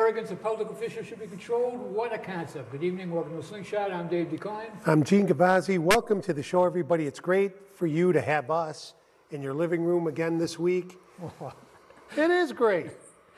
arrogance of public officials should be controlled. What a concept. Good evening. Welcome to Slingshot. I'm Dave Decline. I'm Gene Gavazzi. Welcome to the show, everybody. It's great for you to have us in your living room again this week. It is great.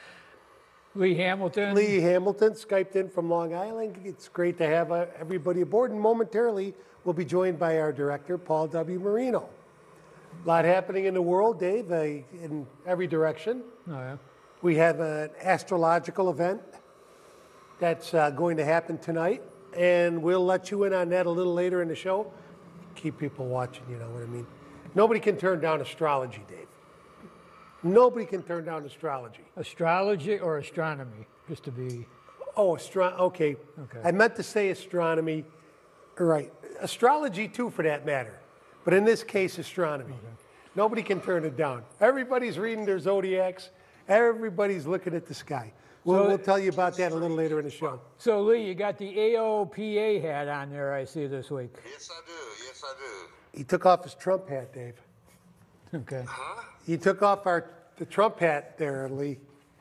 Lee Hamilton. Lee Hamilton Skyped in from Long Island. It's great to have everybody aboard. And momentarily, we'll be joined by our director, Paul W. Marino. A lot happening in the world, Dave, in every direction. Oh, yeah. We have an astrological event that's going to happen tonight, and we'll let you in on that a little later in the show. Keep people watching, you know what I mean? Nobody can turn down astrology, Dave. Nobody can turn down astrology. Astrology or astronomy, just to be... Oh, okay. I meant to say astronomy. Right. Astrology, too, for that matter. But in this case, astronomy. Okay. Nobody can turn it down. Everybody's reading their zodiacs. Everybody's looking at the sky. We'll tell you about that a little later in the show. So, Lee, you got the AOPA hat on there, I see, this week. Yes, I do. Yes, I do. He took off his Trump hat, Dave. Okay. Huh? He took off the Trump hat there, Lee.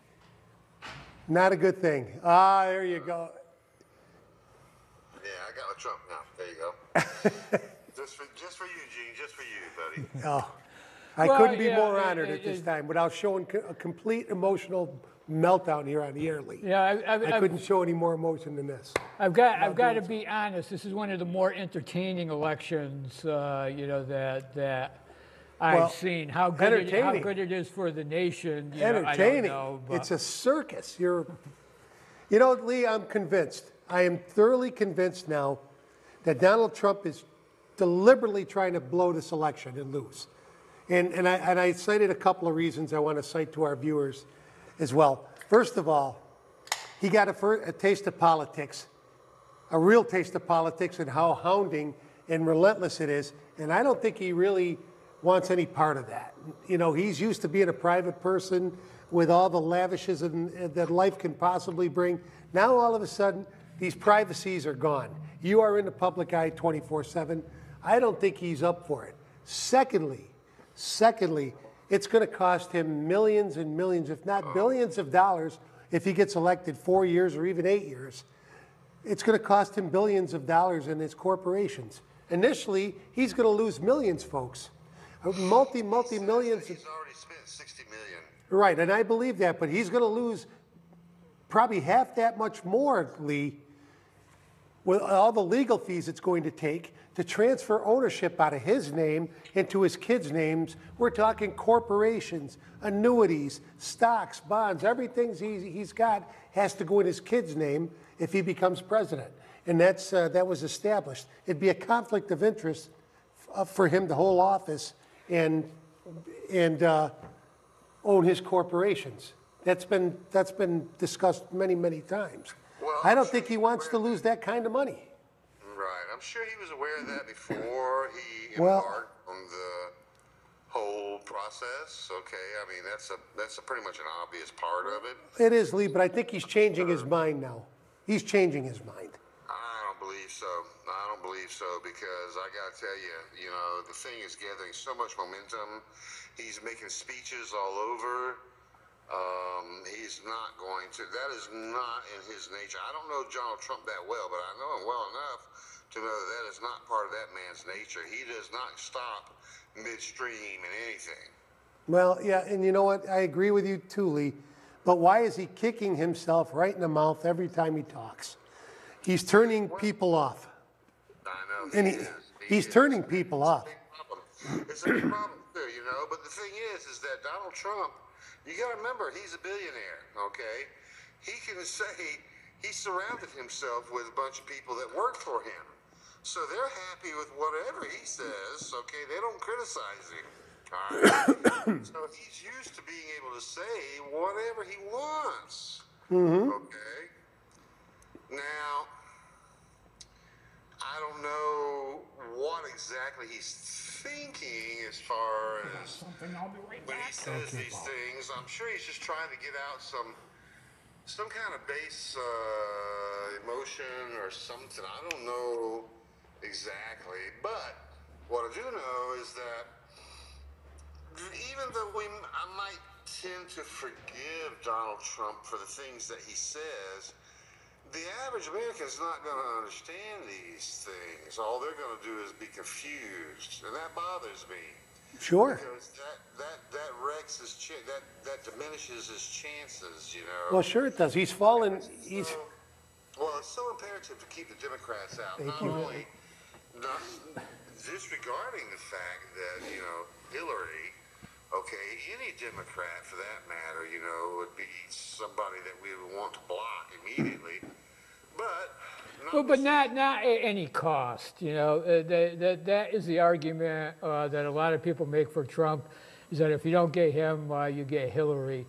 Not a good thing. Ah, there you go. Yeah, I got a Trump now. There you go. just for you, Gene. Just for you, buddy. Oh, I couldn't be more honored at this time without showing a complete emotional meltdown here on the air, Lee. Yeah, I couldn't show any more emotion than this. I've got to be honest. This is one of the more entertaining elections, that I've seen. How good it is for the nation. Entertaining. I don't know, it's a circus. You know, Lee, I'm convinced. I am thoroughly convinced now that Donald Trump is deliberately trying to blow this election and lose. And I cited a couple of reasons I want to cite to our viewers as well. First of all, he got a taste of politics, a real taste of politics and how hounding and relentless it is. And I don't think he really wants any part of that. You know, he's used to being a private person with all the lavishes that life can possibly bring. Now, all of a sudden, these privacies are gone. You are in the public eye 24/7. I don't think he's up for it. Secondly, it's going to cost him millions and millions, if not billions of dollars, if he gets elected 4 years or even 8 years. It's going to cost him billions of dollars in his corporations. Initially, he's going to lose millions, folks. Multi-millions. He's already spent $60 million. Right, and I believe that, but he's going to lose probably half that much more, Lee, with all the legal fees it's going to take to transfer ownership out of his name into his kids' names. We're talking corporations, annuities, stocks, bonds, everything he's got has to go in his kid's name if he becomes president. And that was established. It'd be a conflict of interest for him to hold office and own his corporations. That's been discussed many, many times. Well, I don't think he wants to lose that kind of money. Right. I'm sure he was aware of that before he embarked on the whole process. Okay. I mean, that's a pretty much an obvious part of it. It is, Lee, but I think he's changing his mind now. He's changing his mind. I don't believe so. I don't believe so because I got to tell you, the thing is gathering so much momentum. He's making speeches all over. He's not going to. That is not in his nature. I don't know Donald Trump that well, but I know him well enough to know that is not part of that man's nature. He does not stop midstream in anything. Well, yeah, and you know what? I agree with you too, Lee. But why is he kicking himself right in the mouth every time he talks? He's turning people off. I know. And he's turning people off. It's a big problem too, But the thing is that Donald Trump, you got to remember, he's a billionaire, okay? He can say he surrounded himself with a bunch of people that work for him. So they're happy with whatever he says, okay? They don't criticize him, all right? So he's used to being able to say whatever he wants, okay? Now, I don't know what exactly he's thinking as far as when he says these things. I'm sure he's just trying to get out some kind of base emotion or something. I don't know exactly, but what I do know is that even though I might tend to forgive Donald Trump for the things that he says. The average American is not going to understand these things. All they're going to do is be confused, and that bothers me. Sure. Because that wrecks his that diminishes his chances, you know. Well, sure it does. He's fallen. Well, it's so imperative to keep the Democrats out. Not disregarding the fact that, you know, Hillary, okay, any Democrat for that matter, you know, would be somebody that we would want to block immediately. But not at any cost. You know, that is the argument that a lot of people make for Trump, is that if you don't get him, you get Hillary.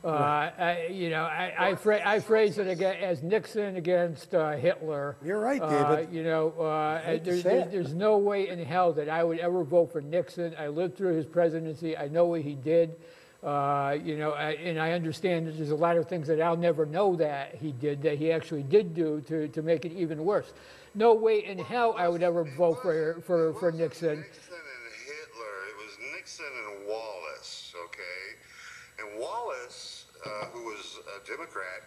I phrase it again as Nixon against Hitler. You're right, David. There's no way in hell that I would ever vote for Nixon. I lived through his presidency. I know what he did. And I understand that there's a lot of things that I'll never know that he did, that he actually did do to make it even worse. No way in hell I would ever vote for Nixon. Nixon and Hitler. It was Nixon and Wallace, okay? And Wallace, who was a Democrat,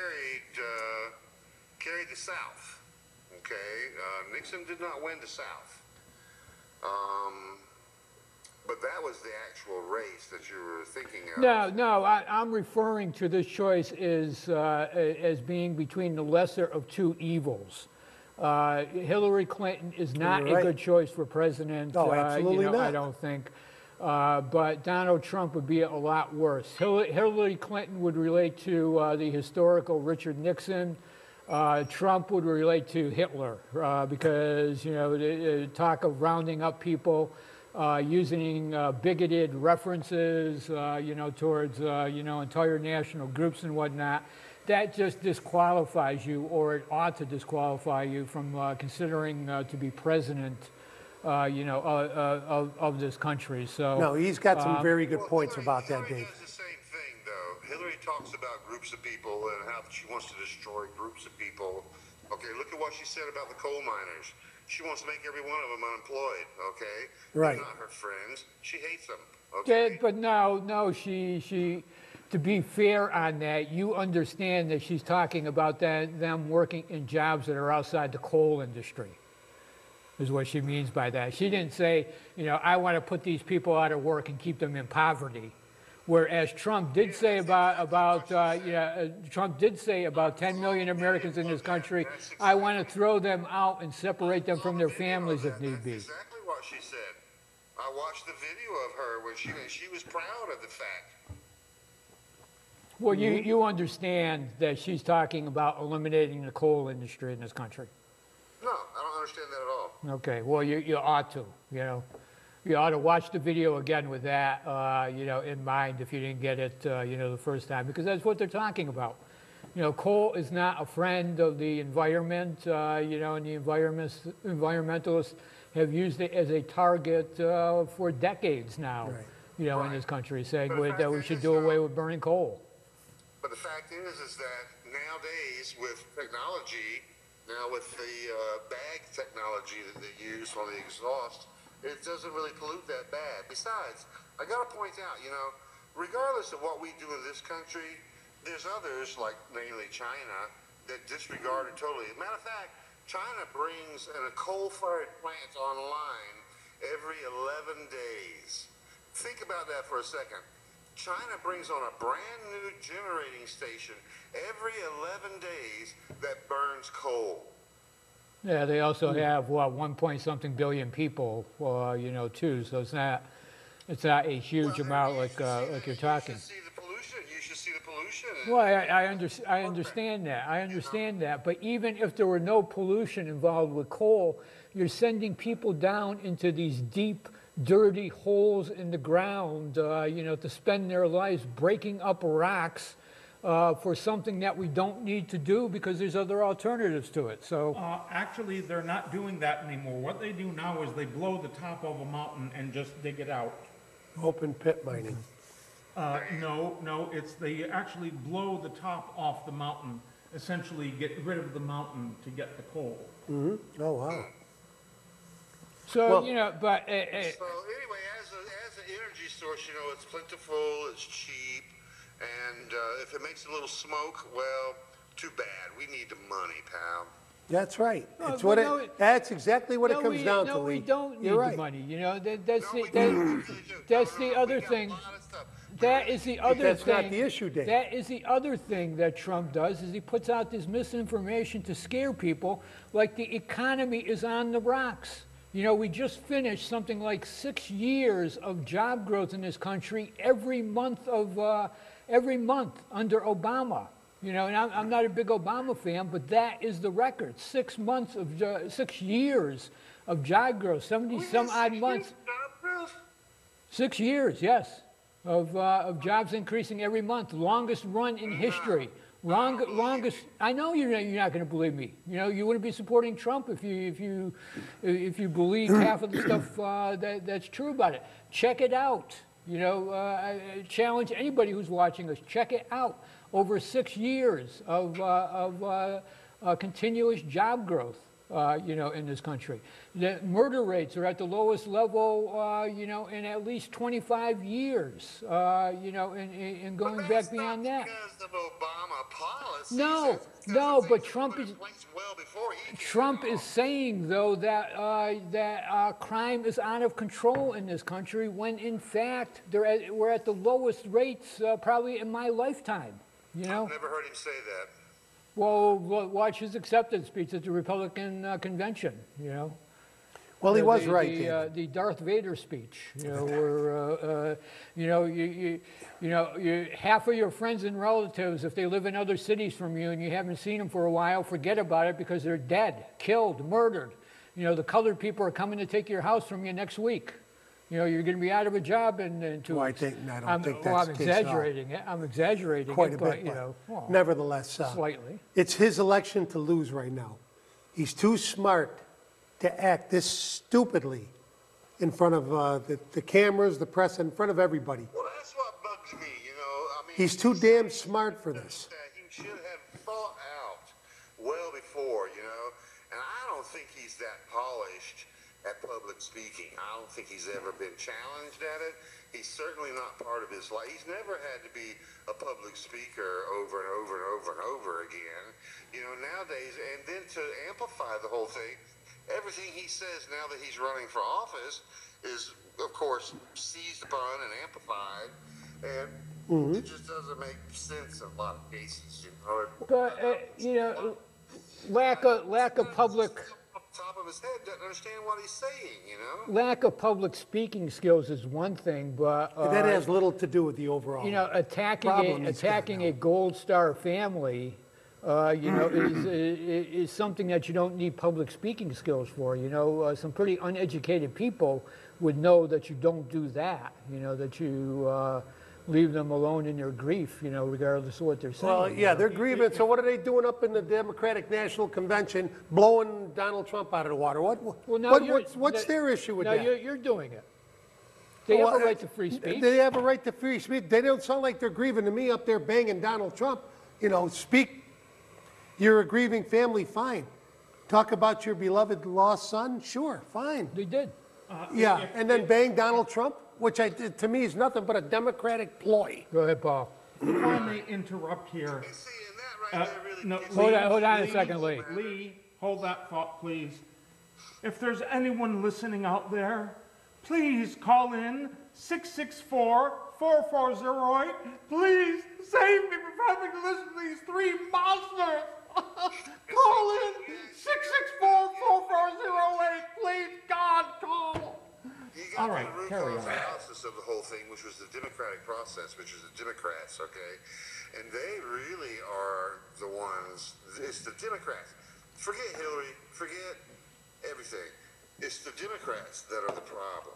carried the South, okay? Nixon did not win the South. But that was the actual race that you were thinking of. No, I'm referring to this choice as being between the lesser of two evils. Hillary Clinton is not a good choice for president. No, absolutely not. I don't think. But Donald Trump would be a lot worse. Hillary Clinton would relate to the historical Richard Nixon. Trump would relate to Hitler because, you know, the talk of rounding up people, using bigoted references, towards, entire national groups and whatnot, that just disqualifies you, or it ought to disqualify you from considering to be president, of this country. So no, he's got some very good points about that, Dave. Hillary does the same thing, though. Hillary talks about groups of people and how she wants to destroy groups of people. Okay, look at what she said about the coal miners. She wants to make every one of them unemployed, okay? Right. They're not her friends. She hates them, okay? But no, she, to be fair on that, you understand that she's talking about them working in jobs that are outside the coal industry, is what she means by that. She didn't say, I want to put these people out of work and keep them in poverty. Whereas Trump did say Trump did say about 10 million Americans in this country, I want to throw them out and separate them from their families if need be. That's exactly what she said. I watched the video of her when she was proud of the fact. Well, you understand that she's talking about eliminating the coal industry in this country. No, I don't understand that at all. Okay, well, you ought to, You ought to watch the video again with that, in mind if you didn't get it, the first time, because that's what they're talking about. Coal is not a friend of the environment, and the environmentalists have used it as a target for decades now, right. In this country, saying that we should do away with burning coal. But the fact is that nowadays with technology, now with the bag technology that they use on the exhaust, it doesn't really pollute that bad. Besides, I got to point out, regardless of what we do in this country, there's others, like namely China, that disregard it totally. As a matter of fact, China brings a coal-fired plant online every 11 days. Think about that for a second. China brings on a brand new generating station every 11 days that burns coal. Yeah, they also have 1-point-something billion people, too. So it's not a huge amount like you're talking. You should see the pollution. Well, I understand that. I understand that. But even if there were no pollution involved with coal, you're sending people down into these deep, dirty holes in the ground, to spend their lives breaking up rocks. For something that we don't need to do because there's other alternatives to it. So actually, they're not doing that anymore. What they do now is they blow the top of a mountain and just dig it out. Open pit mining. No, they actually blow the top off the mountain, essentially get rid of the mountain to get the coal. Mm-hmm. Oh, wow. So, So anyway, as an energy source, you know, it's plentiful, it's cheap, and if it makes a little smoke, well, too bad. We need the money, pal. That's right. No, It's what no, that's exactly what it comes down to, No, we Lee. don't need You're right. the money. You know, that's No, we the, don't. We really do. that's No, the no, other we got thing. a lot of stuff. We That really is the do. other That's thing. not the issue, Dave. That is the other thing that Trump does, is he puts out this misinformation to scare people, like the economy is on the rocks. You know, we just finished something like 6 years of job growth in this country every month under Obama. You know, and I'm not a big Obama fan, but that is the record. 6 months of 6 years of job growth, 70 some odd months. 6 years, yes, of jobs increasing every month, longest run in history. Longest. I know you're not going to believe me. You know, you wouldn't be supporting Trump if you believe half of the stuff that's true about it. Check it out. You know, I challenge anybody who's watching us. Check it out. Over 6 years of continuous job growth. You know, in this country. The murder rates are at the lowest level, you know, in at least 25 years, you know, and going back beyond that. Because of Obama policies. No, That's because no, of but things Trump that were is- in place well before he came Trump along. is saying, though, that crime is out of control in this country, when in fact we're at the lowest rates probably in my lifetime, you know? I've never heard him say that. Well, watch his acceptance speech at the Republican convention, you know? Well, he The- was the- right, the, David. the Darth Vader speech, you know, where you know, you half of your friends and relatives, if they live in other cities from you and you haven't seen them for a while, forget about it because they're dead, killed, murdered. You know, the colored people are coming to take your house from you next week. You know, you're going to be out of a job in 2 Well, I weeks. don't think well, that's I'm the case at all. exaggerating it. I'm exaggerating Quite it, a but bit, you but know, well, nevertheless, slightly. it's his election to lose right now. He's too smart to act this stupidly in front of the cameras, the press, in front of everybody. Well, that's what bugs me, you know. I mean, He's too damn smart for this. That he should have thought out well before, you know. And I don't think he's that polished at public speaking. I don't think he's ever been challenged at it. He's certainly not part of his life. He's never had to be a public speaker over and over and over and over again. You know, nowadays, and then to amplify the whole thing, everything he says now that he's running for office is, of course, seized upon and amplified. And it just doesn't make sense in a lot of cases, you know. But you know, lack of public. Off the top of his head, doesn't understand what he's saying, you know. Lack of public speaking skills is one thing, but That has little to do with the overall. you know, problem he's got attacking now. a Gold Star family, you know, is something that you don't need public speaking skills for. You know, some pretty uneducated people would know that you don't do that. You know, that you leave them alone in their grief. You know, regardless of what they're saying. Well, yeah, they're grieving. So what are they doing up in the Democratic National Convention, blowing Donald Trump out of the water? Well, now What's their issue with now that? you're doing it. They have a right to free speech. They have a right to free speech. They don't sound like they're grieving to me up there banging Donald Trump. You know, speak. You're a grieving family, fine. Talk about your beloved lost son, sure, fine. They did. Yeah, and then bang Donald Trump, which to me is nothing but a Democratic ploy. Go ahead, Paul. If I may interrupt here. And see, and that right there really No, gets Hold on a Lee, second, Lee. Lee, hold that thought, please. If there's anyone listening out there, please call in 664-4408. Please save me from having to listen to these three monsters. Call in 664-4408. Please, God, call. You got All right, the root carry cause on. analysis of the whole thing, which was the Democratic process, which was the Democrats, okay? And they really are the ones, it's the Democrats. Forget Hillary, forget everything. It's the Democrats that are the problem.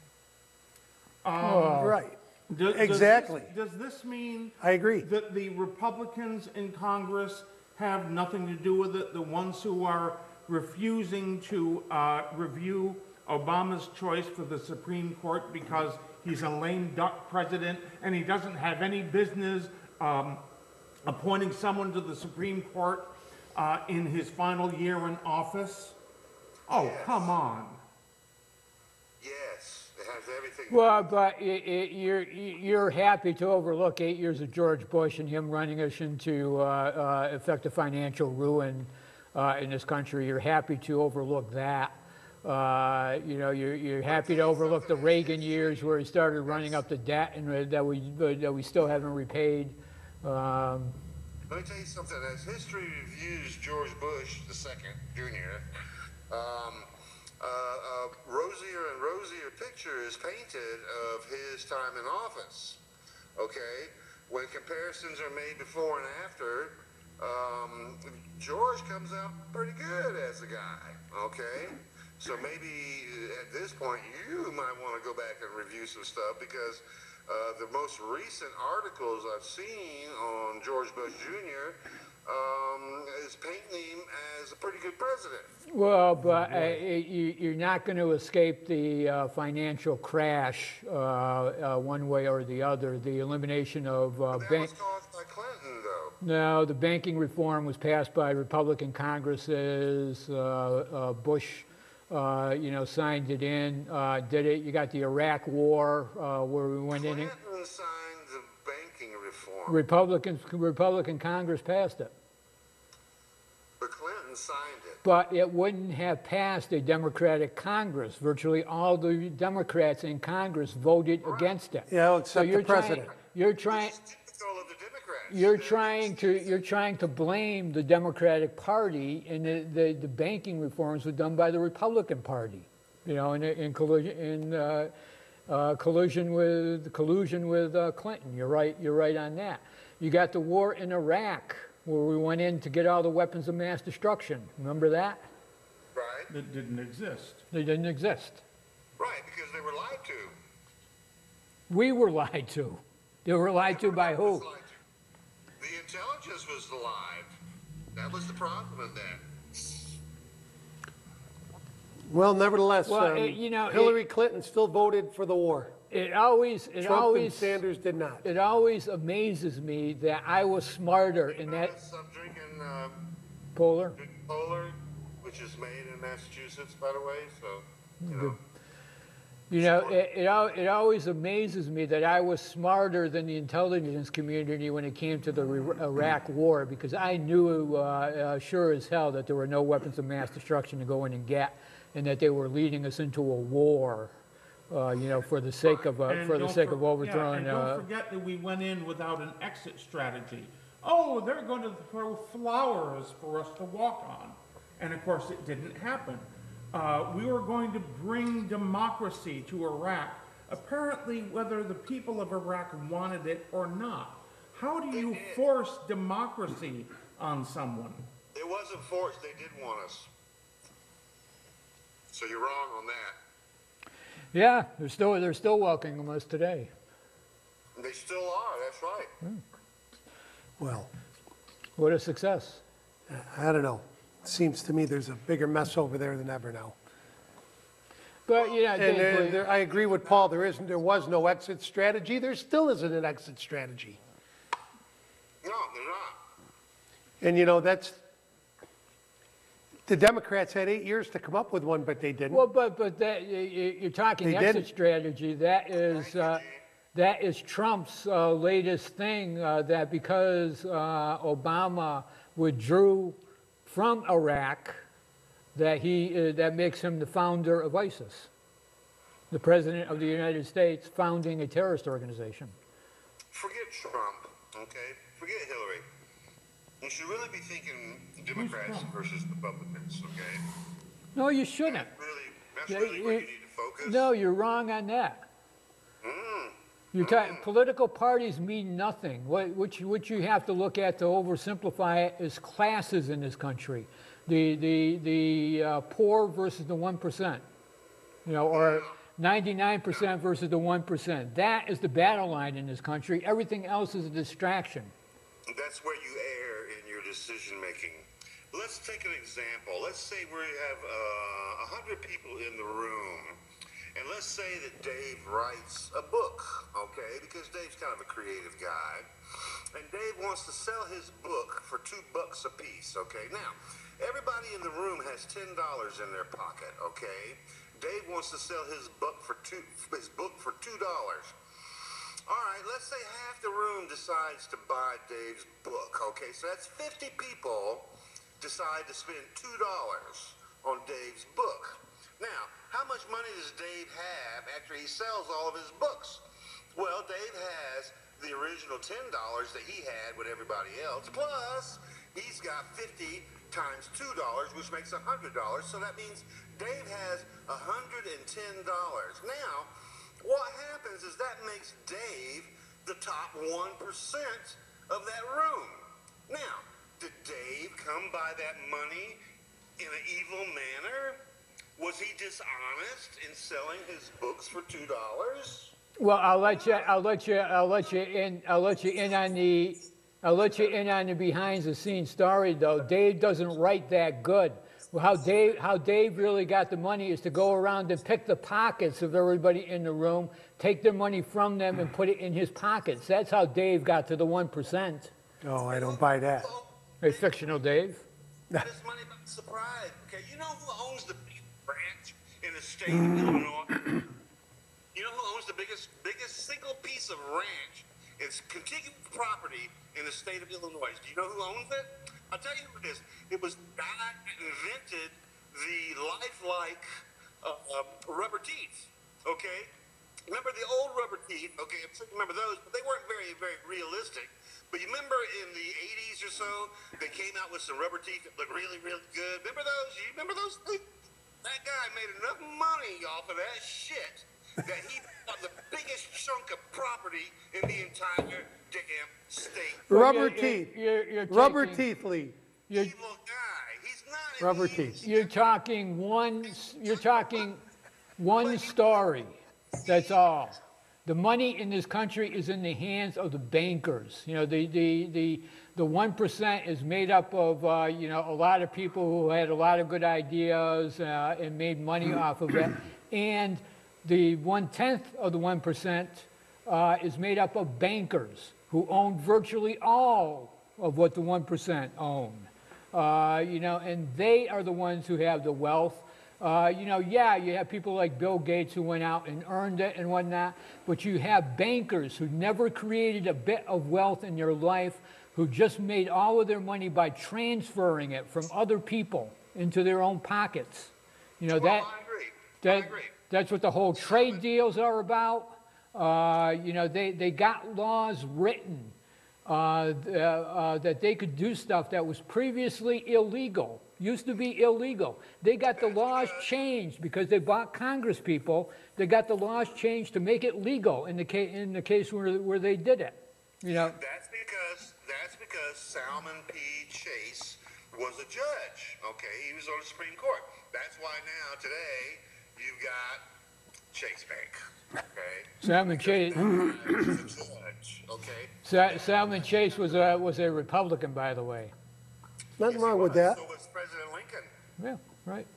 Right. Does Exactly. Does this mean I agree. that the Republicans in Congress have nothing to do with it? The ones who are refusing to review Obama's choice for the Supreme Court because he's a lame duck president and he doesn't have any business appointing someone to the Supreme Court in his final year in office? Oh, Yes. come on. Yes, it has everything. Well, but you're happy to overlook 8 years of George Bush and him running us into effective financial ruin in this country. You're happy to overlook that. You know, you're happy to overlook the Reagan years where he started running up the debt and that we still haven't repaid. Let me tell you something. As history reviews George Bush II, Jr., rosier and rosier picture is painted of his time in office. Okay, when comparisons are made before and after, George comes out pretty good as a guy. Okay, so maybe at this point you might want to go back and review some stuff because the most recent articles I've seen on George Bush Jr. Is painting him as a pretty good president. Well, but you're not going to escape the financial crash one way or the other. The elimination of That was caused by Clinton, though. no, the banking reform was passed by Republican Congresses. Bush, you know, signed it in, did it. You got the Iraq War where we went in. Clinton signed the banking reform. Republican Congress passed it. But Clinton signed it. But it wouldn't have passed a Democratic Congress. Virtually all the Democrats in Congress voted against it. Yeah, except the president. You're trying. It's typical of the Democrats. You're trying to blame the Democratic Party, and the banking reforms were done by the Republican Party, you know, in collusion with Clinton. You're right on that. You got the war in Iraq, where we went in to get all the weapons of mass destruction. Remember that? Right? That didn't exist. They didn't exist. Right, because they were lied to. We were lied to. They were lied to by Everybody was who? lied to. The intelligence was lied. That was the problem with that. Well, nevertheless, Well, you know, Hillary Clinton still voted for the war. Trump and Sanders did not. It always amazes me that I was smarter in that I'm drinking polar. Polar, which is made in Massachusetts, by the way, so, you know. You know, it always amazes me that I was smarter than the intelligence community when it came to the Iraq War, because I knew sure as hell that there were no weapons of mass destruction to go in and get, and that they were leading us into a war, you know, for the sake of overthrowing. And don't forget that we went in without an exit strategy. Oh, they're going to throw flowers for us to walk on, and of course it didn't happen. We were going to bring democracy to Iraq, apparently whether the people of Iraq wanted it or not. How do you force democracy on someone? It wasn't forced, they did want us. So you're wrong on that. Yeah, they're still welcoming us today. They still are, that's right. Well, What a success. I don't know. Seems to me there's a bigger mess over there than ever now. But you know, And I agree with Paul. There was no exit strategy. There still isn't an exit strategy. No, they're not. And you know, the Democrats had 8 years to come up with one, but they didn't. well, but you're talking They exit didn't. strategy. That is Trump's latest thing. That because Obama withdrew from Iraq, that makes him the founder of ISIS, the president of the United States founding a terrorist organization. Forget Trump, okay? Forget Hillary. You should really be thinking Democrats versus Republicans, okay? No, you shouldn't. That's really where you need to focus. No, you're wrong on that. Political parties mean nothing. What you have to look at to oversimplify it is classes in this country. The poor versus the 1%, you know, or 99% versus the 1%. That is the battle line in this country. Everything else is a distraction. That's where you err in your decision making. Let's take an example. Let's say we have 100 people in the room. And let's say that Dave writes a book, okay? Because Dave's kind of a creative guy. And Dave wants to sell his book for $2 a piece, okay? Now, everybody in the room has $10 in their pocket, okay? Dave wants to sell his book for $2. All right, let's say half the room decides to buy Dave's book. Okay, so that's 50 people decide to spend $2 on Dave's book. Now, how much money does Dave have after he sells all of his books? Well, Dave has the original $10 that he had with everybody else, plus he's got 50 times $2, which makes $100. So that means Dave has $110. Now, what happens is that makes Dave the top 1% of that room. Now, did Dave come by that money in an evil manner? Was he dishonest in selling his books for $2? Well, I'll let you in on the behind the scenes story though. Dave doesn't write that good. Well, how Dave really got the money is to go around and pick the pockets of everybody in the room, take their money from them and put it in his pockets. That's how Dave got to the 1%. Oh, I don't buy that. Hey, fictional Dave. This money by surprise. Okay, you know who owns the biggest branch in the state of Illinois? You know who owns the biggest single piece of ranch? It's contiguous property in the state of Illinois. Do you know who owns it? I'll tell you who it is. It was the guy that invented the lifelike rubber teeth. Okay, remember the old rubber teeth? Okay, I'm sure you remember those, but they weren't very, very realistic. But you remember in the 80s or so, they came out with some rubber teeth that looked really, really good. Remember those? You remember those things? That guy made enough money off of that shit that he bought the biggest chunk of property in the entire damn state. Rubber You're- teeth. you're Rubber taking- teeth, Lee. You're, Evil guy. He's not. Rubber he's- teeth. you're talking one story. That's all. The money in this country is in the hands of the bankers. You know, the 1% is made up of, you know, a lot of people who had a lot of good ideas and made money off of it. And the 1/10 of the 1% is made up of bankers who own virtually all of what the 1% own. You know, and they are the ones who have the wealth. You know, yeah, you have people like Bill Gates who went out and earned it and whatnot, but you have bankers who never created a bit of wealth in their life, who just made all of their money by transferring it from other people into their own pockets. You know, Well, I agree. I agree. that's what the whole trade deals are about. You know, they got laws written that they could do stuff that was previously illegal, used to be illegal. They got the laws changed because they bought Congress people. They got the laws changed to make it legal in the case where they did it. You know, That's because Salmon P. Chase was a judge. Okay, he was on the Supreme Court. That's why now today you've got Chase Bank. Okay, Salmon Chase. he's a judge. Okay, Salmon Chase was a Republican, by the way. Nothing Yes, he wrong with was. that. So was President Lincoln. Yeah, right.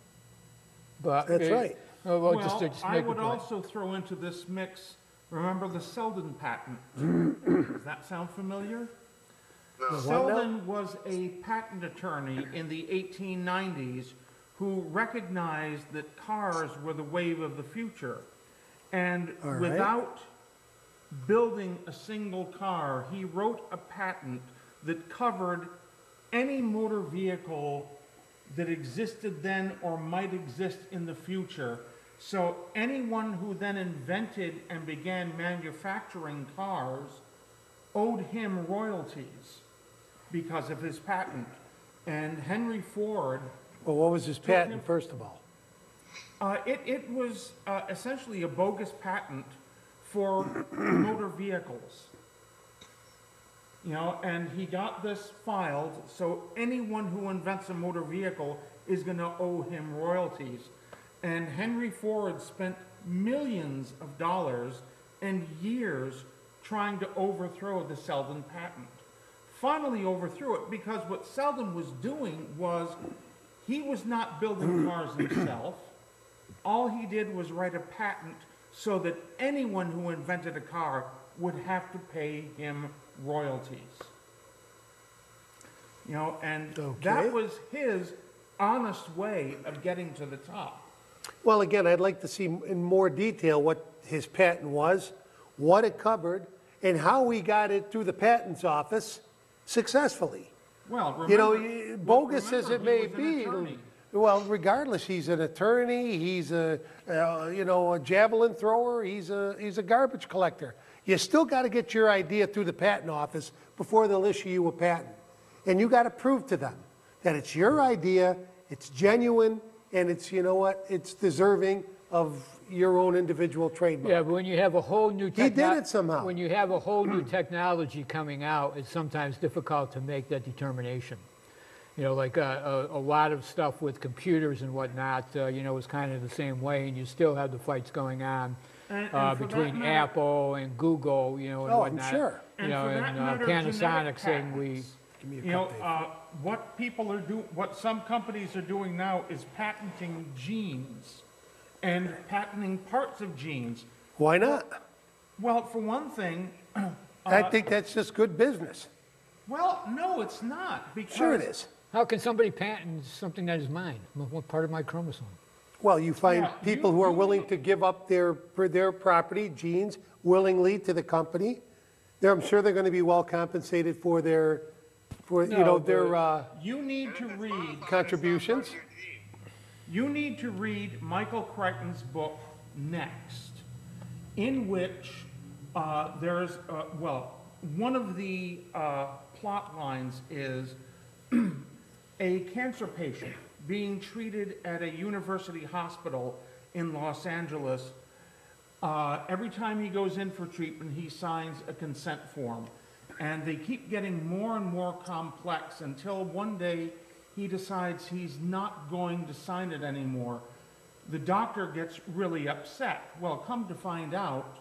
But That's right. Well, just to I make a would point. also throw into this mix, remember the Selden patent? Does that sound familiar? No. What now? Selden was a patent attorney in the 1890s who recognized that cars were the wave of the future. And All right. without building a single car, he wrote a patent that covered any motor vehicle that existed then or might exist in the future. So anyone who then invented and began manufacturing cars owed him royalties because of his patent. And Henry Ford, Well, what was his patent, first of all? it was essentially a bogus patent for motor vehicles. You know, and he got this filed, so anyone who invents a motor vehicle is going to owe him royalties. And Henry Ford spent millions of dollars and years trying to overthrow the Selden patent. Finally overthrew it because what Selden was doing was he was not building cars himself. All he did was write a patent so that anyone who invented a car would have to pay him royalties. You know, and Okay. that was his honest way of getting to the top. Well, again, I'd like to see in more detail what his patent was, what it covered, and how we got it through the patents office successfully. Well, You know, remember- bogus remember, as it he may was an be, attorney. well, regardless, he's an attorney, he's a, you know, a javelin thrower, he's a garbage collector. You still got to get your idea through the patent office before they'll issue you a patent. And you got to prove to them that it's your idea, it's genuine, and it's, you know what, it's deserving of your own individual trademark. Yeah, but when you have a whole new He did it somehow. When you have a whole new technology coming out, it's sometimes difficult to make that determination. You know, like a lot of stuff with computers and whatnot, you know, is kind of the same way, and you still have the fights going on And for between that matter- Apple and Google, you know, and Oh, I'm whatnot. sure. You And know, for that and matter, Panasonic genetic saying we. patents. You know, what people are what some companies are doing now is patenting genes and patenting parts of genes. Why not? Well, for one thing, I think that's just good business. well, no, it's not, because. Sure it is. How can somebody patent something that is mine? What part of my chromosome? Well, you find Yeah, people who are willing to give up their property, genes, willingly to the company. I'm sure they're going to be well compensated for their, you No, know, but- their You need to read, contributions. you need to read Michael Crichton's book, Next, in which there's, well, one of the plot lines is a cancer patient being treated at a university hospital in Los Angeles. Every time he goes in for treatment, he signs a consent form. And they keep getting more and more complex until one day he decides he's not going to sign it anymore. The doctor gets really upset. Well, come to find out,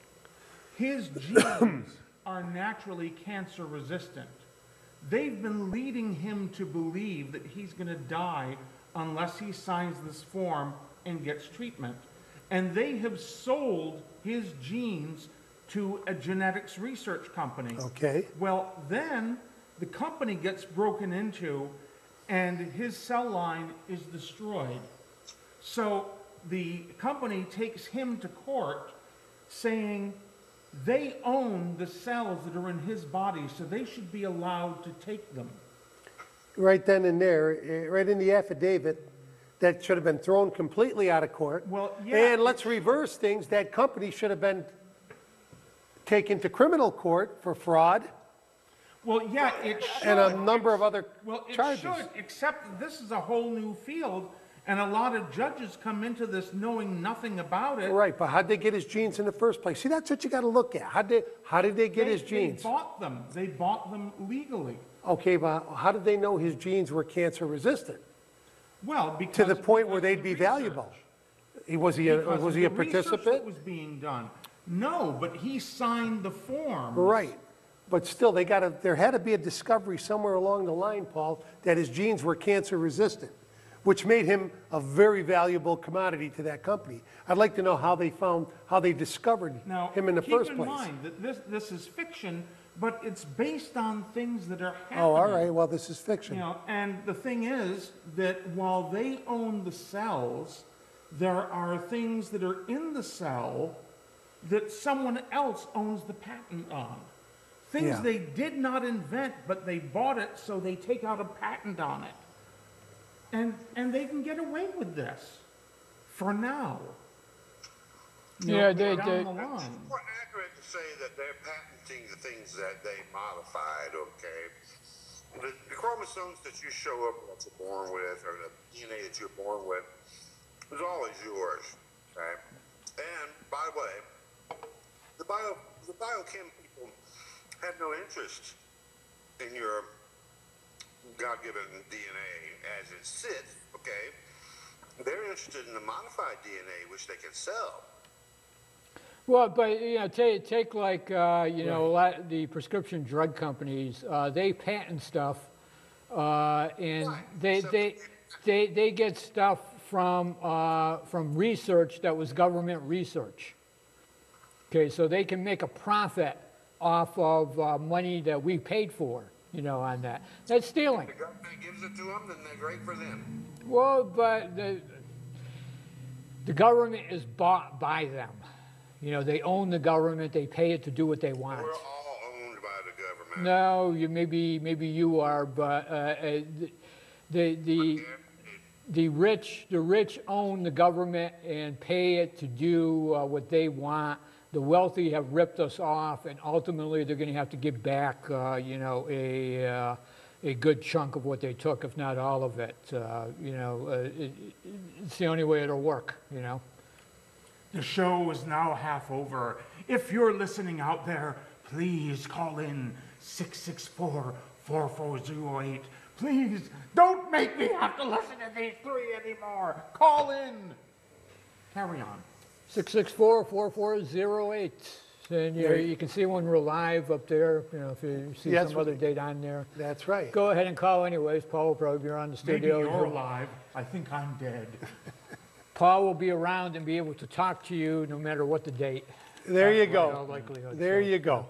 his genes are naturally cancer resistant. They've been leading him to believe that he's going to die unless he signs this form and gets treatment. And they have sold his genes to a genetics research company. Okay. Well, then the company gets broken into and his cell line is destroyed. So the company takes him to court saying they own the cells that are in his body, so they should be allowed to take them. Right then and there, right in the affidavit, that should have been thrown completely out of court. Well, yeah, And let's reverse things. That company should have been taken to criminal court for fraud Well, yeah, it should. and a number of other Well, it charges. should, except that this is a whole new field, and a lot of judges come into this knowing nothing about it. Right, but how'd they get his genes in the first place? See, that's what you got to look at. How did they get his genes? They bought them. They bought them legally. Okay, but how did they know his genes were cancer resistant Well, because to the point where because they'd of be the research. valuable? Was he a, Because was of he a the research that participant? was being done. No, but he signed the form. Right, but still, there had to be a discovery somewhere along the line, Paul, that his genes were cancer resistant, which made him a very valuable commodity to that company. I'd like to know how they discovered Now, him in the first keep in place. mind that this is fiction, but it's based on things that are happening. Oh, all right, well, this is You fiction. know, and the thing is that while they own the cells, there are things that are in the cell that someone else owns the patent on. Things Yeah. they did not invent, but they bought it, so they take out a patent on it. And they can get away with this for now. You Yeah, know, they- down they- the line. It's more accurate to say that they're patenting the things that they modified, okay? The chromosomes that you show up that you're born with, or the DNA that you're born with, is always yours, okay? And by the way, the biochem people have no interest in your God-given DNA as it sits, okay? They're interested in the modified DNA, which they can sell. Well, but you know, take like you know, a lot the prescription drug companies. They patent stuff, and Right. they get stuff from research that was government research. Okay, so they can make a profit off of money that we paid for. You know, on that. That's stealing. The government gives it to them, then they're great for them. Well, but The government is bought by them. You know, they own the government. They pay it to do what they want. We're all owned by the government. No, maybe you are, but the rich own the government and pay it to do what they want. The wealthy have ripped us off, and ultimately they're going to have to give back, you know, a good chunk of what they took, if not all of it. It's the only way it'll work, you know. The show is now half over. If you're listening out there, please call in 664-4408. Please don't make me have to listen to these three anymore. Call in. Carry on. 664-4408. And you can see when we're live up there, you know, if you see Yes. some other date on there. That's right. Go ahead and call anyways. Paul will probably be around the Maybe studio. you're live. I think I'm dead. Paul will be around and be able to talk to you no matter what the date. There you In all go. likelihood. There So, you go.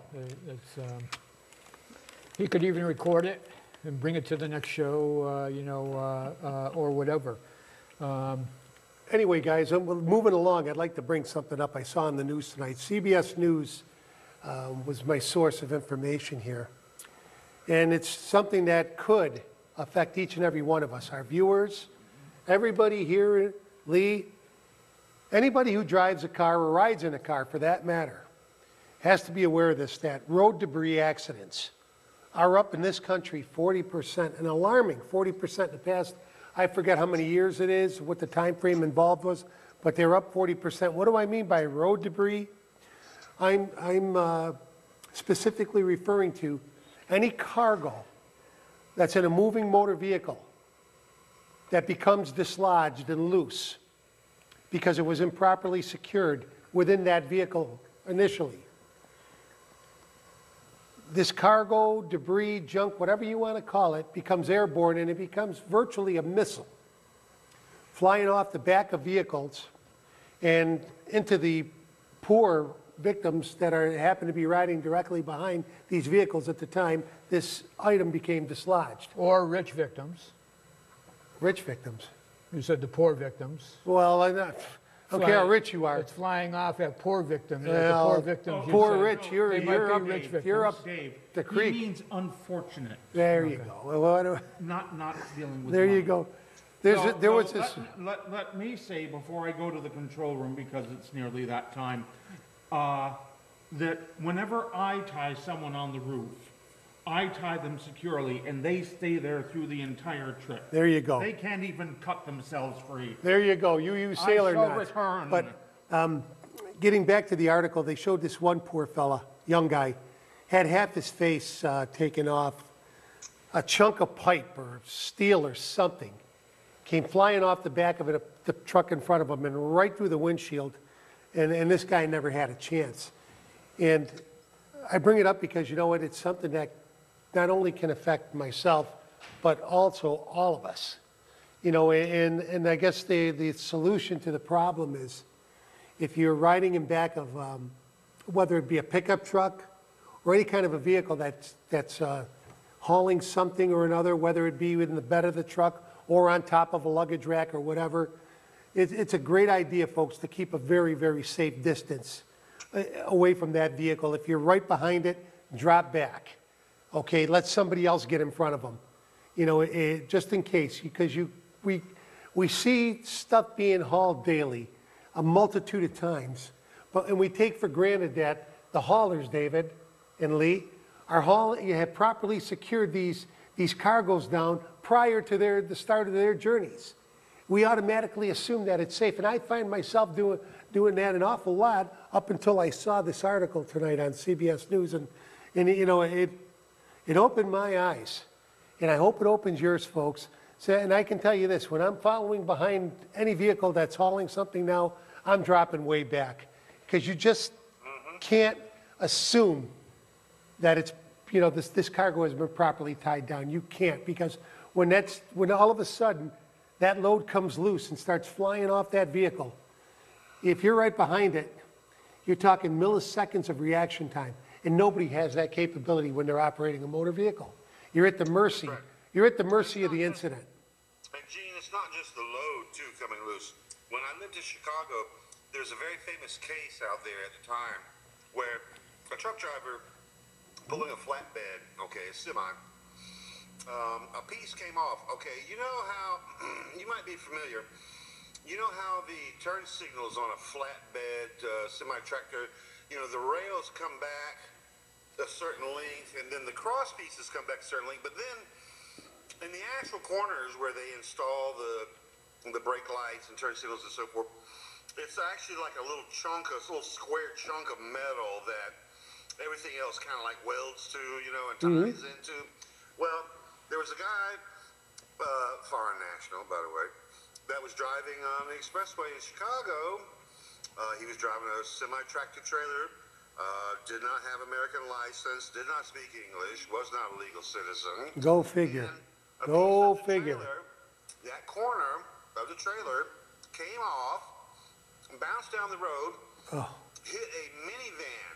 he could even record it and bring it to the next show, you know, or whatever. Anyway, guys, we're moving along. I'd like to bring something up I saw in the news tonight. CBS News was my source of information here. And it's something that could affect each and every one of us, our viewers, everybody here, Lee, anybody who drives a car or rides in a car for that matter, has to be aware of this, that road debris accidents are up in this country 40%, an alarming 40% in the past. I forget how many years it is, what the time frame involved was, but they're up 40%. What do I mean by road debris? I'm specifically referring to any cargo that's in a moving motor vehicle that becomes dislodged and loose because it was improperly secured within that vehicle initially. This cargo, debris, junk, whatever you want to call it, becomes airborne and it becomes virtually a missile flying off the back of vehicles and into the poor victims that happen to be riding directly behind these vehicles at the time this item became dislodged. Or rich victims. Rich victims. You said the poor victims. Well, I don't care how rich you are. It's flying off at poor victims. Well, the poor victims. you poor said. rich, you're They might be up, rich victims. you're up Dave, the he creek. means unfortunate, There you go. Well, not dealing with there you money. go. So There was this. Let me say before I go to the control room, because it's nearly that time, that whenever I tie someone on the roof, I tie them securely and they stay there through the entire trip. There you go. They can't even cut themselves free. There you go. You use sailor I shall knots. return. But getting back to the article, they showed this one poor fella, young guy, had half his face taken off. A chunk of pipe or steel or something came flying off the back of the truck in front of him and right through the windshield. And this guy never had a chance. And I bring it up because, you know what, it's something that not only can affect myself, but also all of us. You know, and I guess the solution to the problem is if you're riding in back of, whether it be a pickup truck or any kind of a vehicle that's hauling something or another, whether it be in the bed of the truck or on top of a luggage rack or whatever, it's a great idea, folks, to keep a very, very safe distance away from that vehicle. If you're right behind it, drop back. Okay, let somebody else get in front of them. You know, just in case, because we see stuff being hauled daily, a multitude of times, and we take for granted that the haulers, David and Lee, you have properly secured these cargoes down prior to the start of their journeys. We automatically assume that it's safe, and I find myself doing that an awful lot up until I saw this article tonight on CBS News, and you know, it opened my eyes, and I hope it opens yours, folks. So, and I can tell you this, when I'm following behind any vehicle that's hauling something now, I'm dropping way back, because you just can't assume that it's, you know, this cargo has been properly tied down. You can't, because when all of a sudden that load comes loose and starts flying off that vehicle, if you're right behind it, you're talking milliseconds of reaction time, and nobody has that capability when they're operating a motor vehicle. You're at the mercy. Right. You're at the mercy of the incident. And Gene, it's it's not just the load, too, coming loose. When I lived in Chicago, there's a very famous case out there at the time where a truck driver pulling a flatbed, okay, a semi, a piece came off. Okay, you know how, you might be familiar, you know how the turn signals on a flatbed semi-tractor, you know, the rails come back a certain length and then the cross pieces come back a certain length, but then in the actual corners where they install the brake lights and turn signals and so forth, it's actually like a little chunk, a little square chunk of metal that everything else kind of like welds to, you know, and ties into. Well, there was a guy, foreign national, by the way, that was driving on the expressway in Chicago. He was driving a semi-tractor trailer, did not have American license, did not speak English, was not a legal citizen. Go figure. And a Go piece of the figure. trailer, that corner of the trailer came off, bounced down the road, hit a minivan.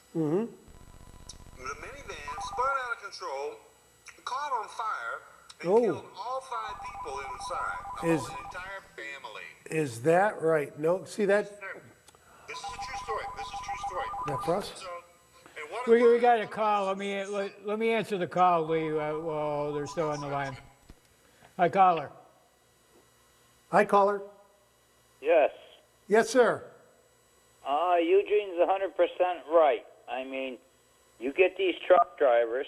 The minivan spun out of control, caught on fire, and killed all 5 people inside. The entire family. Is that right? No, see that? This is a true story. This is a true story. That for us? So, and what We got a call. Let me answer the call, Lee, while they're still on the line. Hi, caller. Hi, caller. Yes. Yes, sir. Eugene's 100% right. I mean, you get these truck drivers,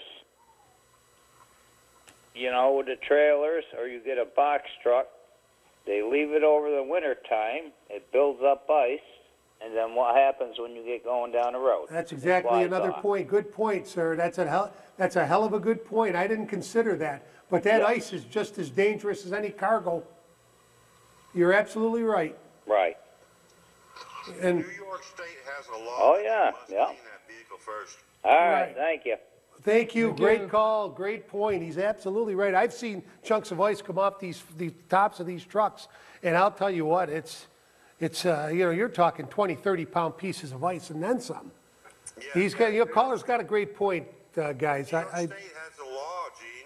you know, with the trailers, or you get a box truck, they leave it over the winter time, it builds up ice, and then what happens when you get going down the road? That's It exactly flies another off. point. Good point, sir. That's a hell of a good point. I didn't consider that. But that ice is just as dangerous as any cargo. You're absolutely right. Right. And New York State has a law. Oh, that yeah, you must yeah. clean that vehicle first. All right, Right. thank you. thank you. Thank Great you. call. Great point. He's absolutely right. I've seen chunks of ice come off the tops of these trucks, and I'll tell you what, it's you know, you're talking 20, 30-pound pieces of ice and then some. Yeah, He's got, your caller's got a great point, guys. New York State has a law, Gene.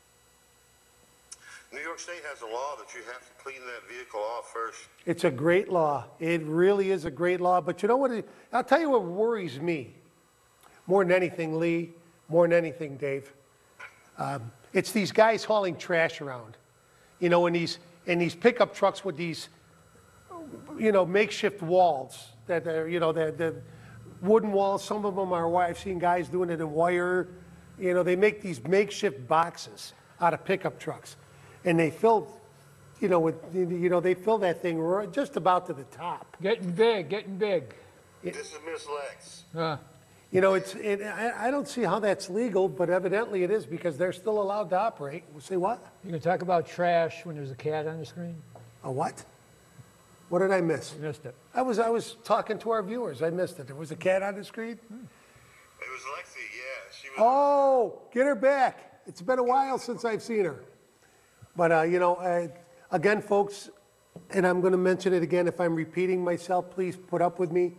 New York State has a law that you have to clean that vehicle off first. It's a great law. It really is a great law. But you know what? I'll tell you what worries me more than anything, Lee, more than anything, Dave. It's these guys hauling trash around. You know, in these pickup trucks with these, you know, makeshift walls that are, you know, the wooden walls. Some of them are, I've seen guys doing it in wire. You know, they make these makeshift boxes out of pickup trucks. And they fill, you know, they fill that thing just about to the top. Getting big, getting big. This is Miss Lex. You know, I don't see how that's legal, but evidently it is because they're still allowed to operate. Say what? You can talk about trash when there's a cat on the screen? A what? What did I miss? You missed it. I was talking to our viewers. I missed it. There was a cat on the screen? It was Lexi, yeah. She was. Oh, get her back. It's been a while since I've seen her. But, you know, again, folks, and I'm going to mention it again. If I'm repeating myself, please put up with me.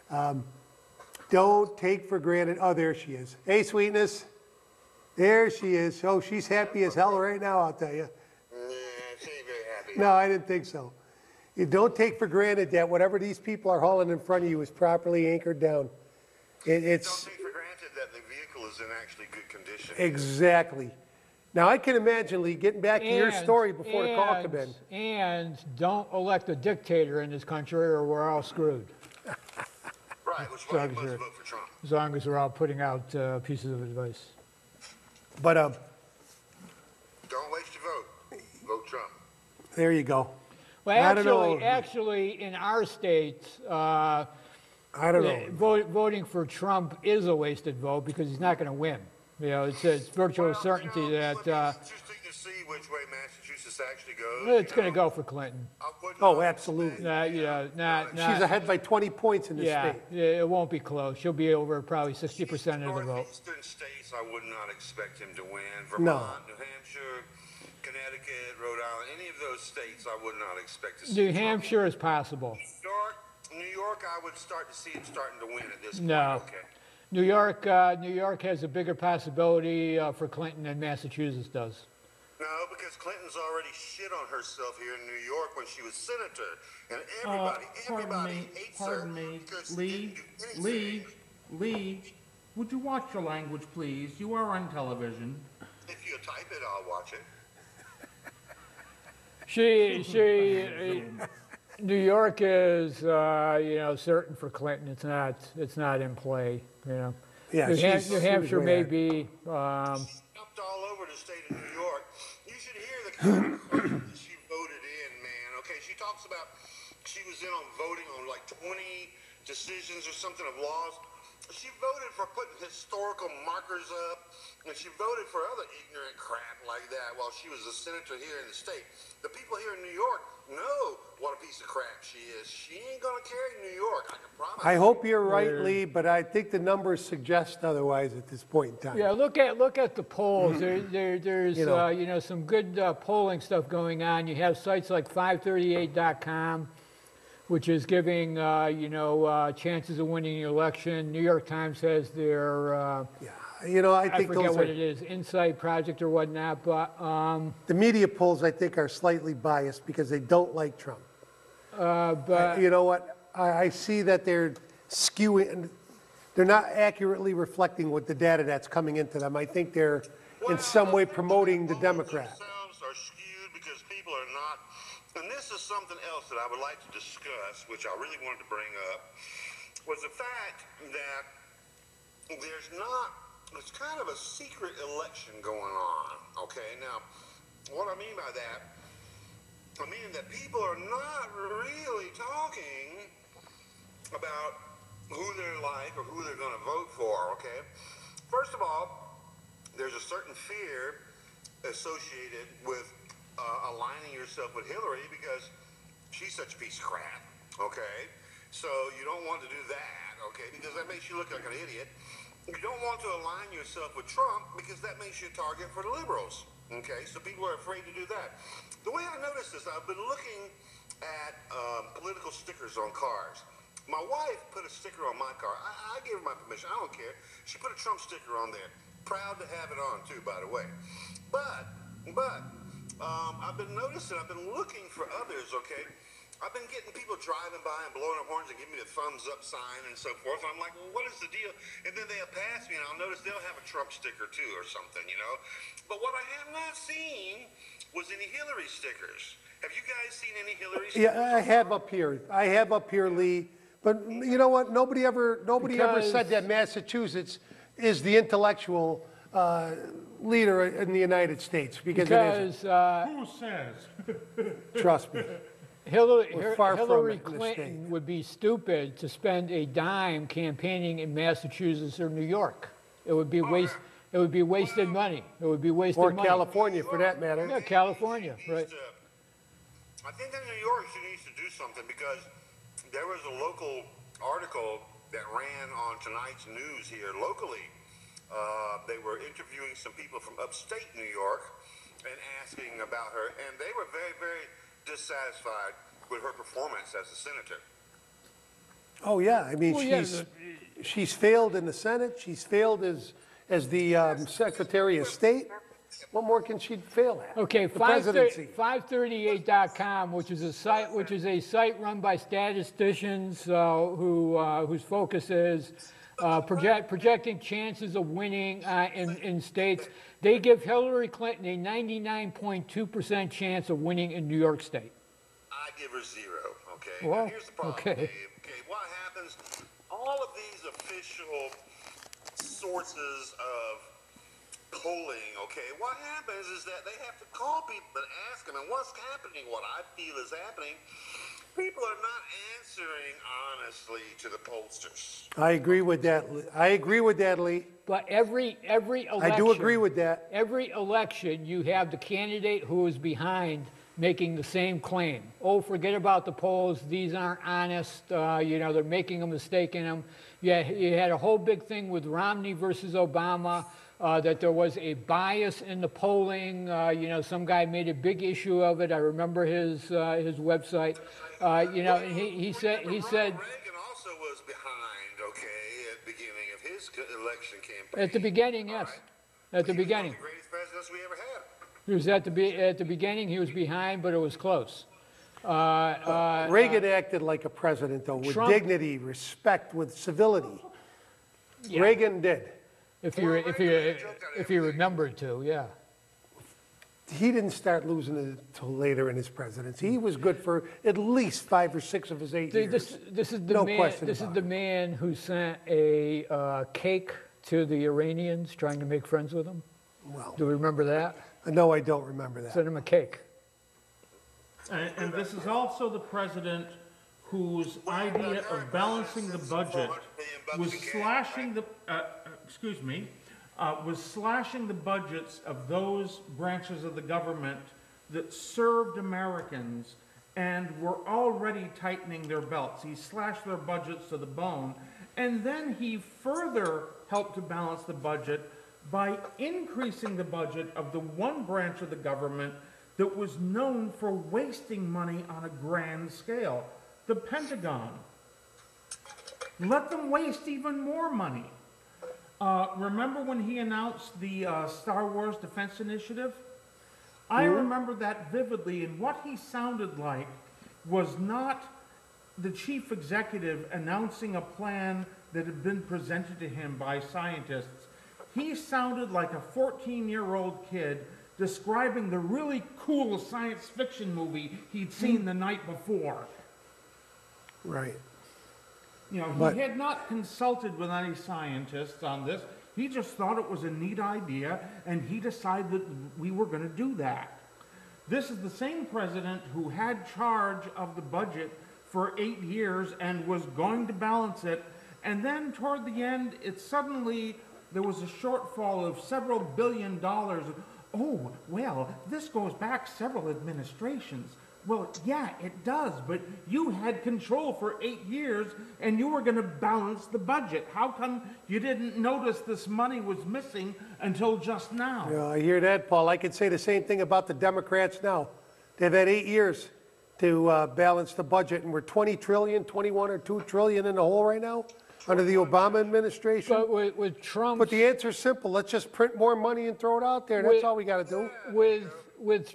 Don't take for granted. Oh, there she is. Hey, sweetness. There she is. Oh, she's happy as hell right now, I'll tell you. Yeah, she ain't very happy. No, I didn't think so. You don't take for granted that whatever these people are hauling in front of you is properly anchored down. It's Don't take for granted that the vehicle is in actually good condition. exactly. Now, I can imagine, Lee, getting back to your story before the call came in. And don't elect a dictator in this country or we're all screwed, Right, which is why you must Sure. vote for Trump. as long as we're all putting out pieces of advice. But Don't waste your vote. Vote Trump. there you go. Well, I don't know. actually, in our state, I don't know. voting for Trump is a wasted vote because he's not going to win. You know, it's virtual certainty you know, that it'll be interesting to see which way Massachusetts actually goes. it's going to go for Clinton. Oh, absolutely. You know, not She's ahead by 20 points in this yeah, state. it won't be close. She'll be over probably 60% of the vote. Northeastern states, I would not expect him to win. Vermont, New Hampshire, Connecticut, Rhode Island, any of those states, I would not expect to see. New Hampshire is possible. New York, I would start to see him starting to win at this point. No. Okay. New York has a bigger possibility for Clinton than Massachusetts does. No, because Clinton's already shit on herself here in New York when she was senator, and everybody hates pardon her me, because she Lee, didn't do anything. Lee, would you watch your language, please? You are on television. If you type it, I'll watch it. New York is, certain for Clinton. It's not in play, Yeah, New Hampshire way may out. be, She jumped all over the state of New York. You should hear the kind of crap that she voted in, man. Okay, she talks about she was in on voting on like 20 decisions or something of laws. She voted for putting historical markers up, and she voted for other ignorant crap like that while she was a senator here in the state. The people here in New York know what a piece of crap she is. She ain't gonna carry New York, I can promise. I hope you're right, Lee, but I think the numbers suggest otherwise at this point in time. yeah, look at the polls. There's, You know. some good polling stuff going on. You have sites like 538.com, which is giving, chances of winning the election. New York Times has their, Yeah, I I think forget those what are, it is, Insight Project or whatnot, but the media polls, I think, are slightly biased because they don't like Trump. but You know what? I see that they're skewing, they're not accurately reflecting what the data that's coming into them. I think they're in some way promoting the Democrat. Themselves are skewed because people are not, and this is something else that I would like to discuss, which I really wanted to bring up, was the fact that it's kind of a secret election going on, okay? Now, what I mean by that, I mean that people are not really talking about who they're like or who they're going to vote for, okay? First of all, there's a certain fear associated with aligning yourself with Hillary because she's such a piece of crap, okay? So you don't want to do that, okay, because that makes you look like an idiot. You don't want to align yourself with Trump because that makes you a target for the liberals, okay? So people are afraid to do that. The way I noticed this, I've been looking at political stickers on cars. My wife put a sticker on my car. I gave her my permission. I don't care. She put a Trump sticker on there. Proud to have it on, too, by the way. But I've been noticing, I've been looking for others, okay? I've been getting people driving by and blowing up horns and giving me the thumbs up sign and so forth. I'm like, well, what is the deal? And then they'll pass me and I'll notice they'll have a Trump sticker, too, or something, But what I have not seen was any Hillary stickers. Have you guys seen any Hillary stickers? Yeah, I have up here, Lee. But you know what? Nobody ever said that Massachusetts is the intellectual leader in the United States because it isn't. Who says? Trust me. Hillary far from Hillary it in this Clinton state. would be stupid to spend a dime campaigning in Massachusetts or New York. It would be It would be wasted money. It would be wasted Or money. California, for that matter. Yeah, California, right. I think in New York she needs to do something because there was a local article that ran on tonight's news here locally. They were interviewing some people from upstate New York and asking about her, and they were very, very dissatisfied with her performance as a senator. Oh, yeah. I mean, Well, yeah, she's failed in the Senate. She's failed as the Secretary of State. What more can she fail at? Okay, The presidency. 538.com, which is a site run by statisticians whose focus is projecting chances of winning in states. They give Hillary Clinton a 99.2% chance of winning in New York State. I give her 0, okay? Well, now here's the problem, okay. Dave. Okay, what happens, all of these official sources of polling, okay, what happens is that they have to call people and ask them, and what's happening, what I feel is happening, people are not answering honestly to the pollsters. I agree with that, Lee. But every election, I do agree with that. Every election, you have the candidate who is behind making the same claim. Oh, forget about the polls. These aren't honest. They're making a mistake in them. Yeah, you had a whole big thing with Romney versus Obama, that there was a bias in the polling. Some guy made a big issue of it. I remember his website. And he said. Ronald Reagan also was behind, okay, at the beginning of his election campaign. At the beginning, yes. All right. At the He was one of beginning. the greatest presidents we ever had. He was at the beginning, he was behind, but it was close. Reagan acted like a president, though, with Trump- dignity, respect, with civility. Yeah. Reagan did. If you remembered to, yeah. He didn't start losing it until later in his presidency. He was good for at least 5 or 6 of his 8 See, years. this is the No man. question This is about the it. man who sent a cake to the Iranians, trying to make friends with them. Well, Do we remember that? no, I don't remember that. Sent him a cake. And this is also the president whose idea of balancing the budget was slashing the, was slashing the budgets of those branches of the government that served Americans and were already tightening their belts. He slashed their budgets to the bone, and then he further helped to balance the budget by increasing the budget of the one branch of the government that was known for wasting money on a grand scale, the Pentagon. Let them waste even more money. Remember when he announced the Star Wars Defense Initiative? I remember that vividly, and what he sounded like was not the chief executive announcing a plan that had been presented to him by scientists. He sounded like a 14-year-old kid describing the really cool science fiction movie he'd seen the night before. Right. You know, But- he had not consulted with any scientists on this. He just thought it was a neat idea, and he decided that we were going to do that. This is the same president who had charge of the budget for 8 years and was going to balance it, and then toward the end, there was a shortfall of several $billion. Oh, well, this goes back several administrations. Well, yeah, it does, but you had control for 8 years and you were going to balance the budget. How come you didn't notice this money was missing until just now? Yeah, I hear that, Paul. I could say the same thing about the Democrats now. They've had 8 years to balance the budget, and we're 20 trillion, 21 or 2 trillion in the hole right now under the Obama administration. But with Trump, But the answer's simple. Let's just print more money and throw it out there. That's Wait. all we got to do. with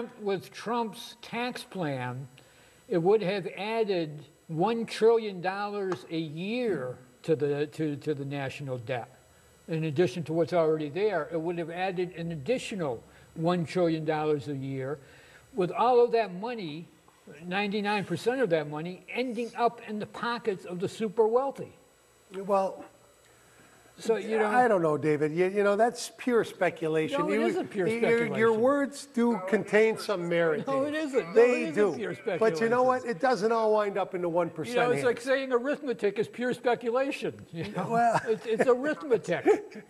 Trump's tax plan, it would have added $1 trillion a year to the national debt. In addition to what's already there, it would have added an additional $1 trillion a year. With all of that money, 99% of that money ending up in the pockets of the super wealthy. Well, So, you know, I don't know, David. You know, that's pure speculation. No, it isn't pure Your speculation. words do contain some merit. No, David. it isn't. No, They it isn't do. pure But you know what? speculation. It doesn't all wind up in the 1%. you know, it's like hands. saying arithmetic is pure speculation. You know? Well- it's arithmetic.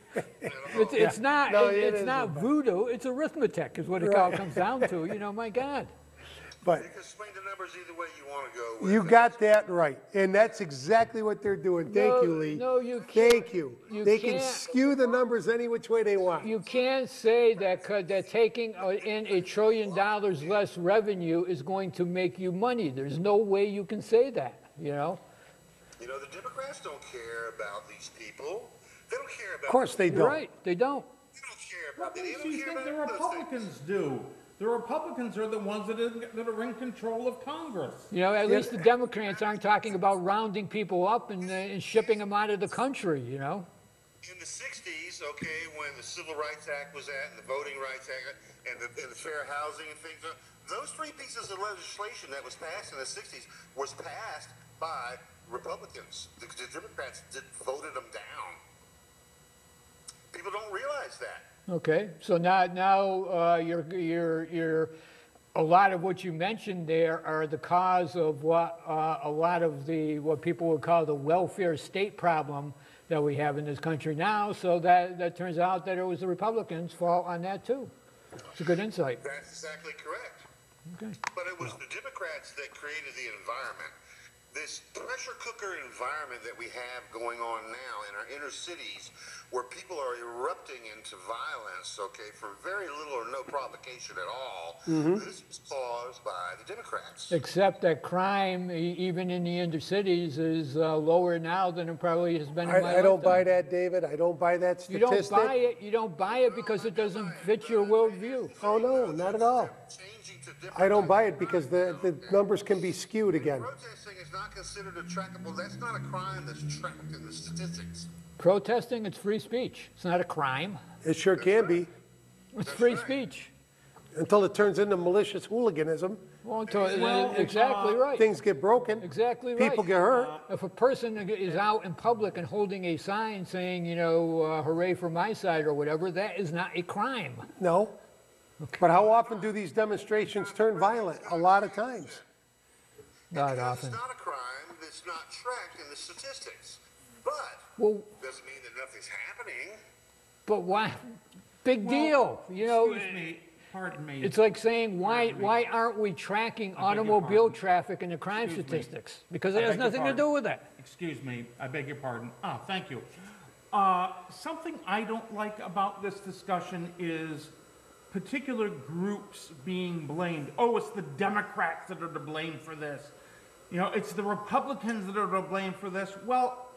It's not. No, it it's is not a bit. voodoo. It's arithmetic, is what it all comes down to. You know, my God. But You can swing the numbers either way you want to go with. you it. got that right. And that's exactly what they're doing. Thank No, you, Lee. no, you can't- Thank you. you They can can't- skew the numbers any which way they want. You can't say that that taking in $1 trillion less revenue is going to make you money. There's no way you can say that. You know. You know, the Democrats don't care about these people. They don't care about. Of course they You're don't. right. They don't. They don't care What about. They makes don't you care think the about those things. Republicans do? The Republicans are the ones that are in control of Congress. You know, at least the Democrats aren't talking about rounding people up and shipping them out of the country. You know. In the 60s, okay, when the Civil Rights Act was at, and the Voting Rights Act, and the fair housing and things, those 3 pieces of legislation that was passed in the 60s was passed by Republicans. The Democrats voted them down. People don't realize that. Okay, so now you're a lot of what you mentioned there are the cause of what a lot of what people would call the welfare state problem that we have in this country now. So that turns out that it was the Republicans' fault on that too. It's a good insight. That's exactly correct. Okay. But it was the Democrats that created the environment. This pressure cooker environment that we have going on now in our inner cities, where people are erupting into violence, okay, for very little or no provocation at all. This is caused by the Democrats. Except that crime, even in the inner cities, is lower now than it probably has been in my I don't lifetime. buy that, David. I don't buy that You statistic. don't buy it. You don't buy it because it doesn't fit your worldview. Oh, no, not at all. Changing to different I don't types buy of it because crime. the numbers can be skewed again. Protesting is not considered a trackable. That's not a crime that's tracked in the statistics. Protesting, it's free speech. It's not a crime. It sure can be, It's free right. speech. until it turns into malicious hooliganism. Well, Well, exactly right. Things get broken. Exactly right. People get hurt. If a person is out in public and holding a sign saying, you know, hooray for my side or whatever, that is not a crime. No. But how often do these demonstrations turn violent? A lot of times. Not Because often. it's not a crime that's not tracked in the statistics. But Well, doesn't mean that nothing's happening. but why? Big deal. You know, Excuse me, pardon me. it's like saying, why aren't we tracking your automobile pardon. traffic in the crime Excuse me. statistics? Because I it has beg your nothing to pardon. do with that. Excuse me, I beg your pardon. Ah, thank you. Something I don't like about this discussion is particular groups being blamed. Oh, it's the Democrats that are to blame for this. You know, it's the Republicans that are to blame for this. Well,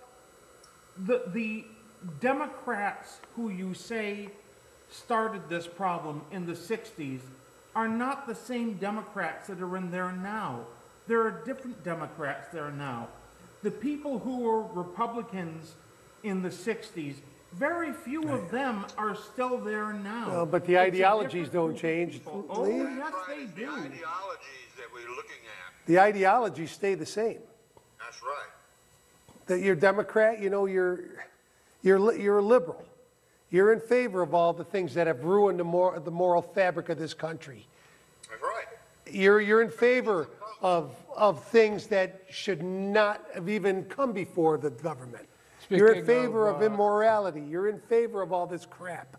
the Democrats who you say started this problem in the 60s are not the same Democrats that are in there now. There are different Democrats there now. The people who were Republicans in the 60s, very few of them are still there now. No, but the It's a ideologies different don't group of change. people. Oh, Lee? yes, Right, they it's do. the ideologies that we're looking at. The ideologies stay the same. That's right. That you're Democrat, you know, you're a liberal. You're in favor of all the things that have ruined the moral fabric of this country. That's right. You're in favor of things that should not have even come before the government. You're in Speaking favor of, of immorality. You're in favor of all this crap.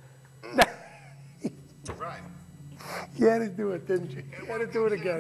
Right. You had to do it, didn't you? You had to do it again.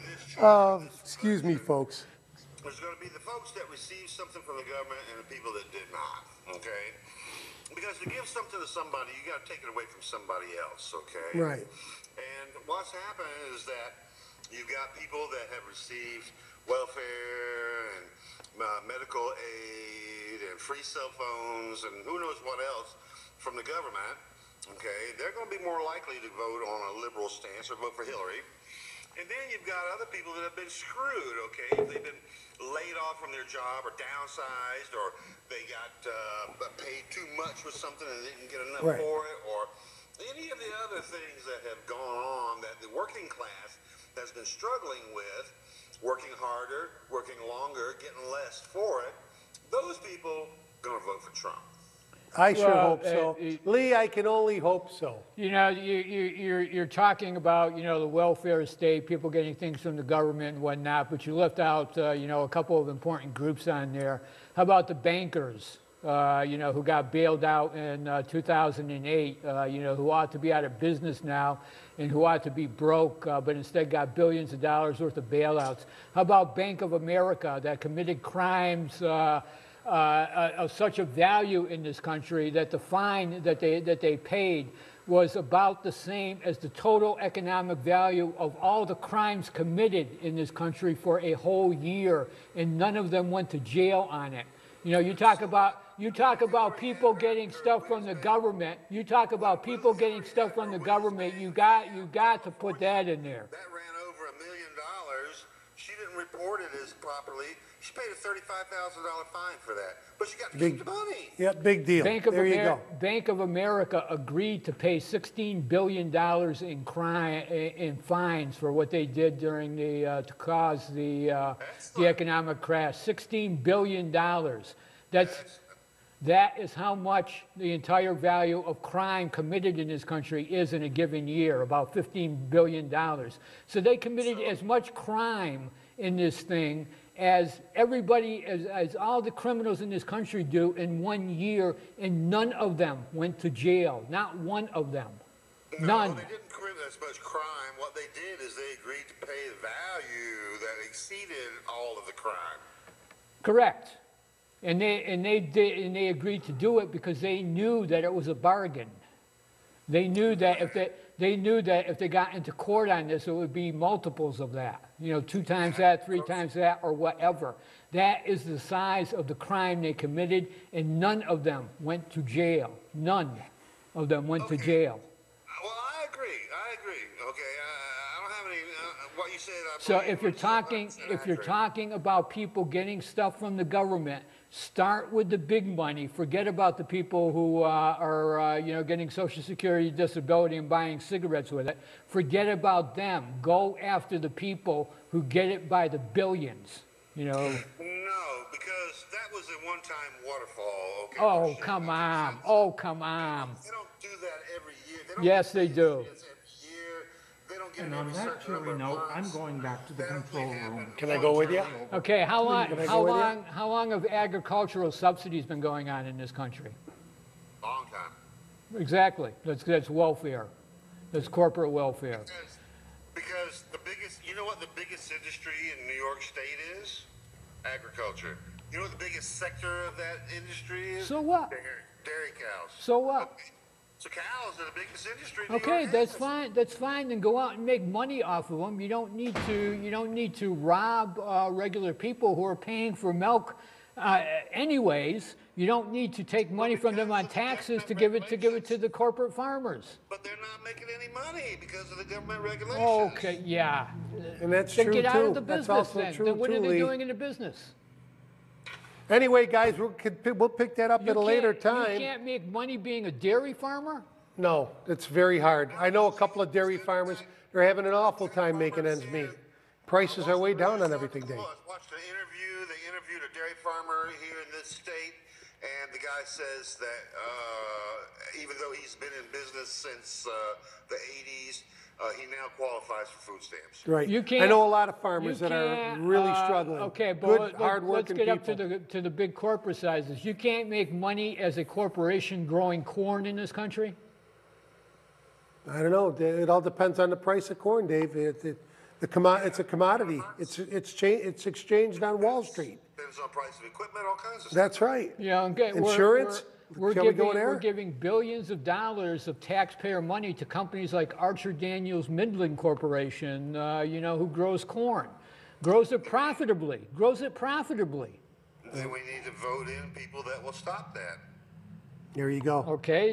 Excuse me, folks. There's going to be the folks that received something from the government and the people that did not, okay? Because to give something to somebody, you got to take it away from somebody else, okay? Right. And what's happened is that you've got people that have received welfare and medical aid and free cell phones and who knows what else from the government, okay? They're going to be more likely to vote on a liberal stance or vote for Hillary. And then you've got other people that have been screwed, okay? If they've been laid off from their job or downsized or they got paid too much for something and didn't get enough Right. for it or any of the other things that have gone on that the working class has been struggling with, working harder, working longer, getting less for it, those people going to vote for Trump. I sure Well, hope so. Lee, I can only hope so. You know, you're talking about, you know, the welfare state, people getting things from the government and whatnot, but you left out, you know, a couple of important groups on there. How about the bankers, you know, who got bailed out in 2008, you know, who ought to be out of business now and who ought to be broke, but instead got billions of dollars worth of bailouts? How about Bank of America that committed crimes of such a value in this country that the fine that they paid was about the same as the total economic value of all the crimes committed in this country for a whole year, and none of them went to jail on it. You know, you talk about people getting stuff from the government. You talk about people getting stuff from the government. You got to put that in there. That ran over $1 million. She didn't report it as properly. She paid a $35,000 fine for that, but she got to keep the money. Yeah, big deal. There you go. Bank of America agreed to pay $16 billion in fines for what they did during to cause the economic crash. $16 billion. That is how much the entire value of crime committed in this country is in a given year, about $15 billion. So they committed as much crime in this thing as everybody, as all the criminals in this country do in 1 year, and none of them went to jail. Not one of them. None. No, they didn't commit as much crime. What they did is they agreed to pay the value that exceeded all of the crime. Correct. And they agreed to do it because they knew that it was a bargain. They knew that if they got into court on this, it would be multiples of that. You know, 2 times that, 3 times that, or whatever. That is the size of the crime they committed, and none of them went to jail. None of them went to jail. Well, I agree. Okay, I don't have any. What you said. So if you're talking about people getting stuff from the government, start with the big money. Forget about the people who are getting Social Security disability and buying cigarettes with it. Forget about them. Go after the people who get it by the billions. You know. No, because that was a one-time waterfall. Okay. Oh come on! Oh come on! They don't do that every year. They don't Yes, they do. They don't get And it on every that certain number cheery of note, I'm months. going back to the control room. Can I go with you? Okay, how long have agricultural subsidies been going on in this country? Long time. Exactly. That's welfare. That's corporate welfare. Because the biggest, you know what the biggest industry in New York State is? Agriculture. You know what the biggest sector of that industry is? So what? Dairy cows. So what? Okay. So cows are the biggest industry in New Okay, York. that's fine. That's fine. Then go out and make money off of them. You don't need to rob regular people who are paying for milk, anyways. You don't need to take money from them on taxes to give it to the corporate farmers. But they're not making any money because of the government regulations. Okay, yeah. And that's Then true get out of the too. That's business also then. true Then what too, are they Lee. doing in the business? Anyway, guys, we'll pick that up You at a later can't- time. You can't make money being a dairy farmer? No, it's very hard. I know a couple of dairy farmers, they're having an awful time making ends meet. Prices are way down on everything, Dave. I watched an interview. They interviewed a dairy farmer here in this state, and the guy says that even though he's been in business since the 80s, he now qualifies for food stamps. Right. You I can't- know a lot of farmers You that are can't, really struggling. Okay, but Good, let's hard-working get up people. to the big corporate sizes. You can't make money as a corporation growing corn in this country? I don't know. It all depends on the price of corn, Dave. It's a commodity. It's exchanged on Wall Street. Depends on price of equipment, all kinds of stuff. That's right. Yeah, okay. Insurance? We're Shall we go there? giving billions of dollars of taxpayer money to companies like Archer Daniels Midland Corporation, who grows corn. Grows it profitably. Then we need to vote in people that will stop that. There you go. Okay?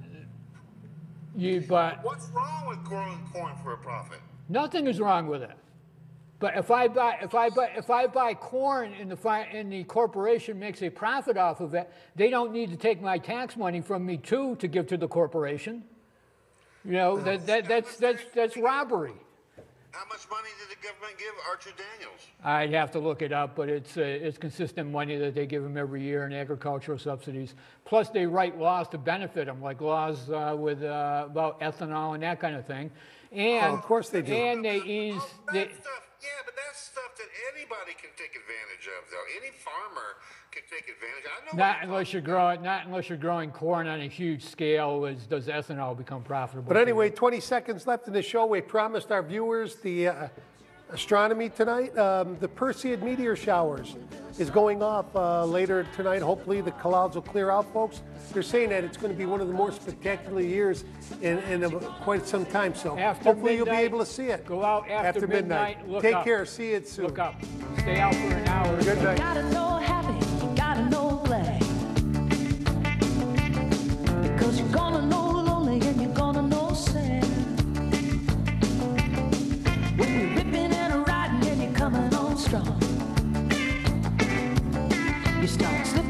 But What's wrong with growing corn for a profit? nothing is wrong with it. But if I buy corn and the corporation makes a profit off of it, they don't need to take my tax money from me too to give to the corporation. You know, that's robbery. How much money did the government give Archer Daniels? I'd have to look it up, but it's consistent money that they give them every year in agricultural subsidies. Plus, they write laws to benefit them, like laws about ethanol and that kind of thing. And of course they do. And they ease. That stuff, yeah, but that's stuff that anybody can take advantage of, though. Any farmer can take advantage. I know. Not unless you're growing corn on a huge scale. Does ethanol become profitable? But anyway, 20 seconds left in the show. We promised our viewers the astronomy tonight. The Perseid meteor showers is going off later tonight. Hopefully the clouds will clear out, folks. They're saying that it's going to be one of the more spectacular years in quite some time. So After hopefully you'll be midnight, able to see it. go out after midnight, look Take up. care. See you soon. Look up. Stay out for an hour. Good night. Gotta know happy, you gotta know glad. Because you're gonna know lonely and you're gonna know sad. When you're ripping and riding and you're coming on strong, you start slipping.